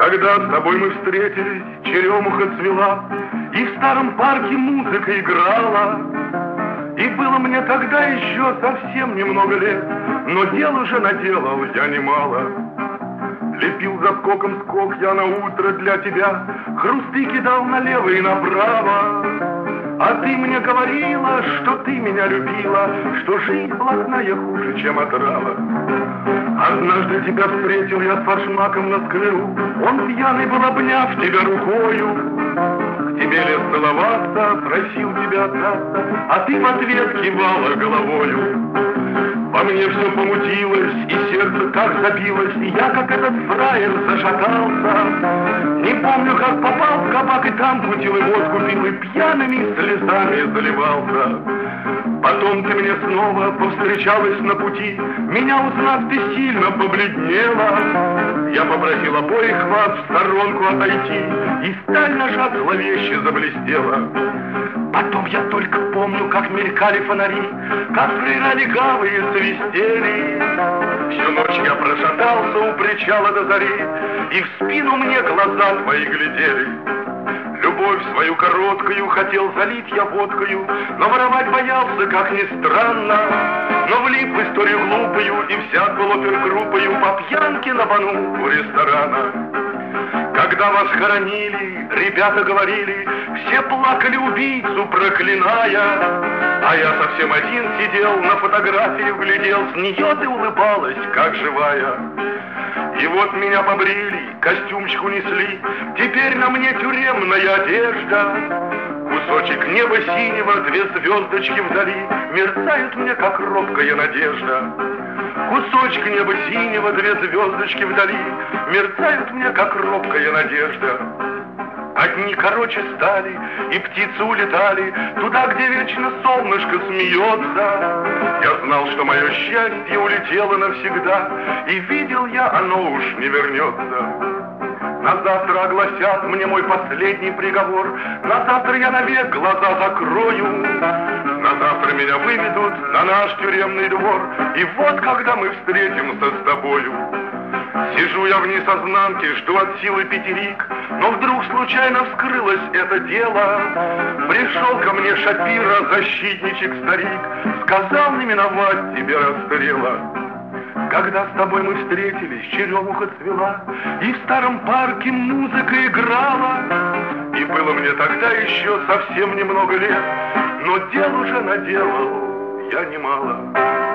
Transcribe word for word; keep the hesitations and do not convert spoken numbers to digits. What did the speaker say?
Когда с тобой мы встретились, черемуха цвела, и в старом парке музыка играла. И было мне тогда еще совсем немного лет, но дел уже наделал я немало. Лепил за скоком скок я на утро для тебя, хрусты кидал налево и направо. А ты мне говорила, что ты меня любила, что жизнь блатная хуже, чем отрава. Однажды тебя встретил я с форшмаком на скверу, он пьяный был, обняв тебя рукою. К тебе лез целоваться, просил тебя отдаться, а ты в ответ кивала головою. Во мне все помутилось, и сердце так забилось, и я, как этот фраер, зашатался. Не помню, как попал в кабак, и там кутил и водку пил, и пьяными слезами заливался. Потом ты мне снова повстречалась на пути, меня узнав, ты сильно побледнела. Я попросил обоих вас в сторонку отойти, и сталь наша зловеще заблестела. Потом я только помню, как мелькали фонари, как фрейра легавые свистели. Всю ночь я прошатался у причала до зари, и в спину мне глаза твои глядели. Любовь свою короткую хотел залить я водкою, но воровать боялся, как ни странно. Но влип в историю глупую и взят был опергруппою по пьянке на бану у ресторана. Когда вас хоронили, ребята говорили, все плакали убийцу, проклиная. А я совсем один сидел, на фотографию глядел, с нее ты улыбалась, как живая. И вот меня побрили, костюмчик унесли, теперь на мне тюремная одежда. Кусочек неба синего, две звездочки вдали, мерцают мне, как робкая надежда. Кусочек неба синего, две звездочки вдали, мерцают мне, как робкая надежда. Одни короче стали, и птицы улетали туда, где вечно солнышко смеется. Я знал, что мое счастье улетело навсегда, и видел я, оно уж не вернется. На завтра огласят мне мой последний приговор, на завтра я навек глаза закрою. На завтра меня выведут на наш тюремный двор, и вот когда мы встретимся с тобою. Сижу я в несознанке, жду от силы пятерик, но вдруг случайно вскрылось это дело. Пришел ко мне Шапира, защитничек старик, сказал не миновать тебе расстрела. Когда с тобой мы встретились, черемуха цвела, и в старом парке музыка играла. И было мне тогда еще совсем немного лет, но дел уже наделал я немало.